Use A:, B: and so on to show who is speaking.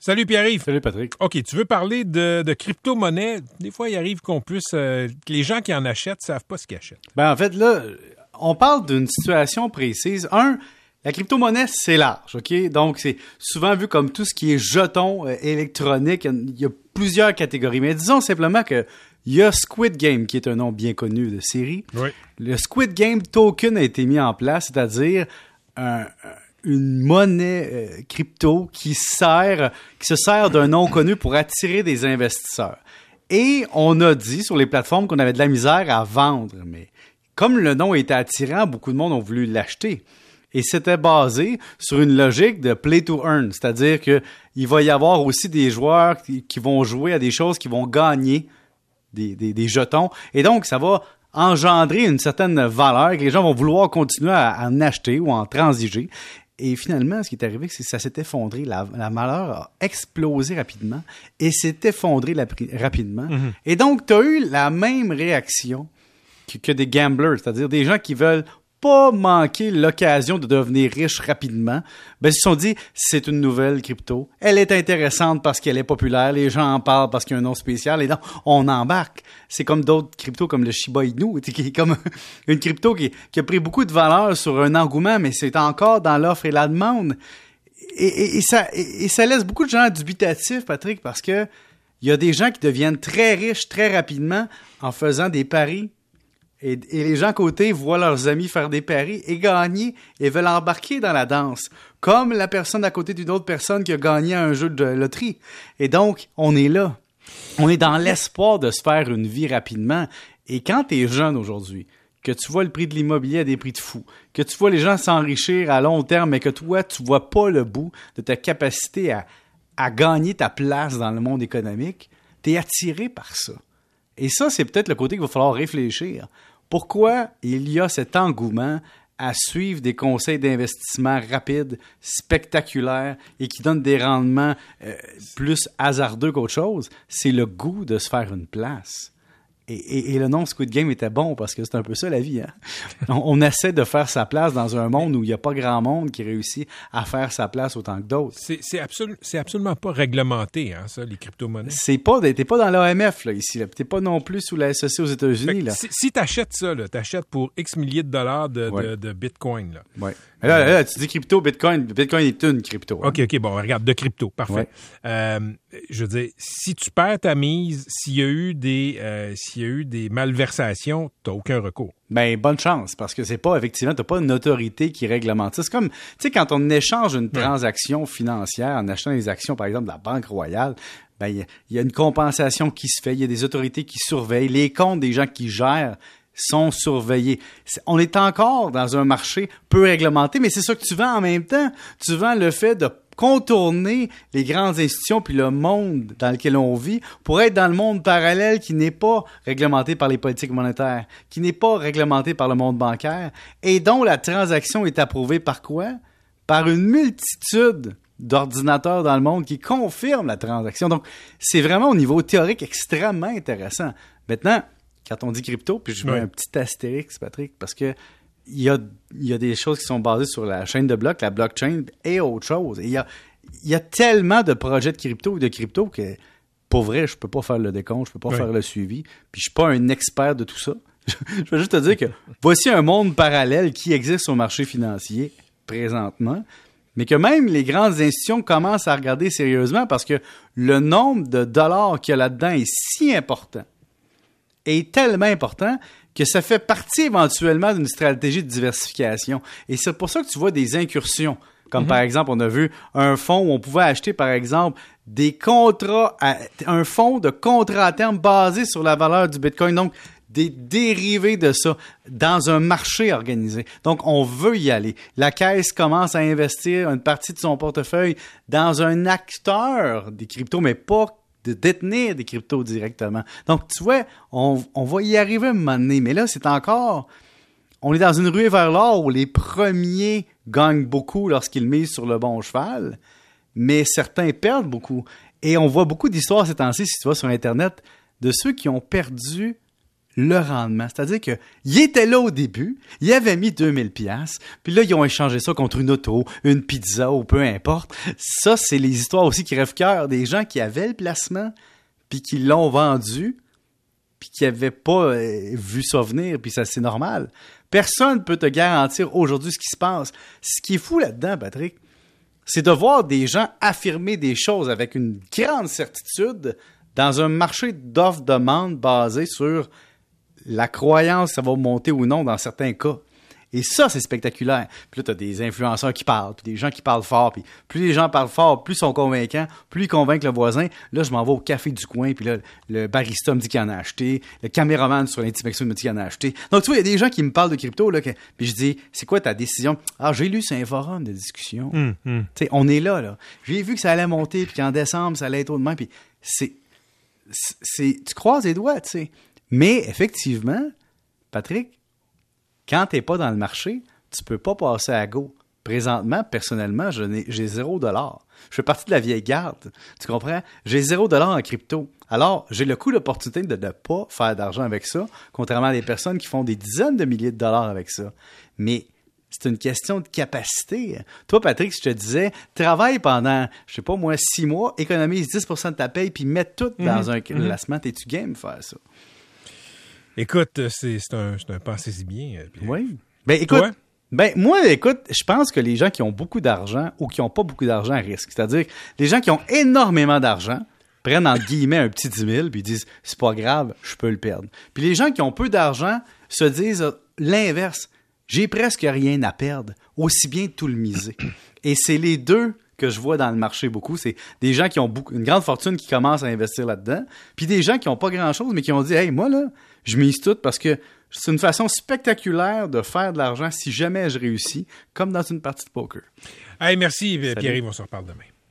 A: Salut Pierre-Yves.
B: Salut Patrick.
A: OK, tu veux parler de crypto-monnaie. Des fois, il arrive que les gens qui en achètent ne savent pas ce qu'ils achètent.
B: En fait, là, on parle d'une situation précise. La crypto-monnaie, c'est large, OK? Donc, c'est souvent vu comme tout ce qui est jetons électroniques. Il y a plusieurs catégories. Mais disons simplement que il y a Squid Game, qui est un nom bien connu de série.
A: Oui.
B: Le Squid Game Token a été mis en place, c'est-à-dire une monnaie crypto qui se sert d'un nom connu pour attirer des investisseurs. Et on a dit sur les plateformes qu'on avait de la misère à vendre, mais comme le nom était attirant, beaucoup de monde ont voulu l'acheter. Et c'était basé sur une logique de play to earn, c'est-à-dire que il va y avoir aussi des joueurs qui vont jouer à des choses qui vont gagner des jetons. Et donc, ça va engendrer une certaine valeur que les gens vont vouloir continuer à en acheter ou en transiger. Et finalement, ce qui est arrivé, c'est que ça s'est effondré. La valeur a explosé rapidement et s'est effondré rapidement. Mm-hmm. Et donc, tu as eu la même réaction que des gamblers, c'est-à-dire des gens qui veulent pas manquer l'occasion de devenir riche rapidement. Ils se sont dit, c'est une nouvelle crypto. Elle est intéressante parce qu'elle est populaire. Les gens en parlent parce qu'il y a un nom spécial. Et donc, on embarque. C'est comme d'autres cryptos comme le Shiba Inu, qui est comme une crypto qui a pris beaucoup de valeur sur un engouement, mais c'est encore dans l'offre et la demande. Et ça laisse beaucoup de gens dubitatifs, Patrick, parce que il y a des gens qui deviennent très riches très rapidement en faisant des paris. Et les gens à côté voient leurs amis faire des paris et gagner et veulent embarquer dans la danse, comme la personne à côté d'une autre personne qui a gagné un jeu de loterie. Et donc, on est là. On est dans l'espoir de se faire une vie rapidement. Et quand tu es jeune aujourd'hui, que tu vois le prix de l'immobilier à des prix de fou, que tu vois les gens s'enrichir à long terme, mais que toi, tu vois pas le bout de ta capacité à gagner ta place dans le monde économique, tu es attiré par ça. Et ça, c'est peut-être le côté qu'il va falloir réfléchir. Pourquoi il y a cet engouement à suivre des conseils d'investissement rapides, spectaculaires et qui donnent des rendements plus hasardeux qu'autre chose? C'est le goût de se faire une place. Et le nom Squid Game était bon parce que c'est un peu ça la vie. Hein? On essaie de faire sa place dans un monde où il n'y a pas grand monde qui réussit à faire sa place autant que d'autres.
A: C'est absolument pas réglementé, hein, ça, les crypto-monnaies.
B: T'es pas dans l'AMF là, ici. Là. T'es pas non plus sous la SEC aux États-Unis. Là.
A: Si t'achètes ça, t'achètes pour X milliers de dollars de Bitcoin. Là.
B: Ouais. Là, tu dis crypto, Bitcoin est une crypto. Hein?
A: OK, bon, regarde, de crypto, parfait. Ouais. Je veux dire, si tu perds ta mise, s'il y a eu des malversations, t'as aucun recours.
B: Bonne chance, parce que c'est pas, effectivement, t'as pas une autorité qui réglemente ça. C'est comme, tu sais, quand on échange une transaction financière en achetant des actions, par exemple, de la Banque Royale, il y a une compensation qui se fait, il y a des autorités qui surveillent, les comptes des gens qui gèrent sont surveillés. On est encore dans un marché peu réglementé, mais c'est ça que tu vends en même temps. Tu vends le fait de contourner les grandes institutions puis le monde dans lequel on vit pour être dans le monde parallèle qui n'est pas réglementé par les politiques monétaires, qui n'est pas réglementé par le monde bancaire et dont la transaction est approuvée par quoi? Par une multitude d'ordinateurs dans le monde qui confirment la transaction. Donc, c'est vraiment au niveau théorique extrêmement intéressant. Maintenant, quand on dit crypto, puis je mets un petit astérix, Patrick, parce que il y a des choses qui sont basées sur la chaîne de blocs, la blockchain et autre chose. Et il y a tellement de projets de crypto que, pour vrai, je peux pas faire le décompte, je peux pas faire le suivi, puis je suis pas un expert de tout ça. Je veux juste te dire que voici un monde parallèle qui existe au marché financier présentement, mais que même les grandes institutions commencent à regarder sérieusement parce que le nombre de dollars qu'il y a là-dedans est si important. Est tellement important que ça fait partie éventuellement d'une stratégie de diversification. Et c'est pour ça que tu vois des incursions. Comme par exemple, on a vu un fonds où on pouvait acheter, par exemple, un fonds de contrat à terme basé sur la valeur du Bitcoin. Donc, des dérivés de ça dans un marché organisé. Donc, on veut y aller. La Caisse commence à investir une partie de son portefeuille dans un acteur des cryptos, mais pas de détenir des cryptos directement. Donc, tu vois, on va y arriver à un moment donné. Mais là, on est dans une ruée vers l'or où les premiers gagnent beaucoup lorsqu'ils misent sur le bon cheval, mais certains perdent beaucoup. Et on voit beaucoup d'histoires ces temps-ci, si tu vas sur Internet, de ceux qui ont perdu le rendement. C'est-à-dire que il était là au début, il avait mis 2000 pièces, puis là, ils ont échangé ça contre une auto, une pizza ou peu importe. Ça, c'est les histoires aussi qui crèvent-cœur des gens qui avaient le placement, puis qui l'ont vendu, puis qui n'avaient pas vu ça venir, puis ça, c'est normal. Personne ne peut te garantir aujourd'hui ce qui se passe. Ce qui est fou là-dedans, Patrick, c'est de voir des gens affirmer des choses avec une grande certitude dans un marché d'offre-demande basé sur la croyance que ça va monter ou non dans certains cas. Et ça, c'est spectaculaire. Puis là, tu as des influenceurs qui parlent, puis des gens qui parlent fort, puis plus les gens parlent fort, plus ils sont convaincants, plus ils convainquent le voisin. Là, je m'en vais au café du coin, puis là, le barista me dit qu'il en a acheté, le caméraman sur l'Intimexo me dit qu'il en a acheté. Donc, tu vois, il y a des gens qui me parlent de crypto, là, puis je dis, c'est quoi ta décision? Ah, j'ai lu sur un forum de discussion. Tu sais, on est là. J'ai vu que ça allait monter, puis qu'en décembre, ça allait être au-demain, puis tu croises les doigts, tu sais. Mais, effectivement, Patrick, quand tu n'es pas dans le marché, tu peux pas passer à go. Présentement, personnellement, j'ai $0. Je fais partie de la vieille garde. Tu comprends? J'ai $0 en crypto. Alors, j'ai le coup d'opportunité de ne pas faire d'argent avec ça, contrairement à des personnes qui font des dizaines de milliers de dollars avec ça. Mais c'est une question de capacité. Toi, Patrick, je te disais, travaille pendant, je sais pas moi, 6 mois, économise 10% de ta paye, puis mets tout dans un placement. T'es-tu game faire ça?
A: Écoute, c'est un pensez-y bien. Pierre.
B: Oui. Ben écoute, moi, je pense que les gens qui ont beaucoup d'argent ou qui n'ont pas beaucoup d'argent risquent. C'est-à-dire, les gens qui ont énormément d'argent prennent entre guillemets un petit 10 000 puis disent c'est pas grave, je peux le perdre. Puis les gens qui ont peu d'argent se disent l'inverse. J'ai presque rien à perdre, aussi bien tout le miser. Et c'est les deux que je vois dans le marché beaucoup. C'est des gens qui ont une grande fortune qui commencent à investir là-dedans, puis des gens qui n'ont pas grand-chose, mais qui ont dit « Hey, moi, là, je mise tout parce que c'est une façon spectaculaire de faire de l'argent si jamais je réussis, comme dans une partie de poker. »
A: Hey, merci, Pierre-Yves, on se reparle demain.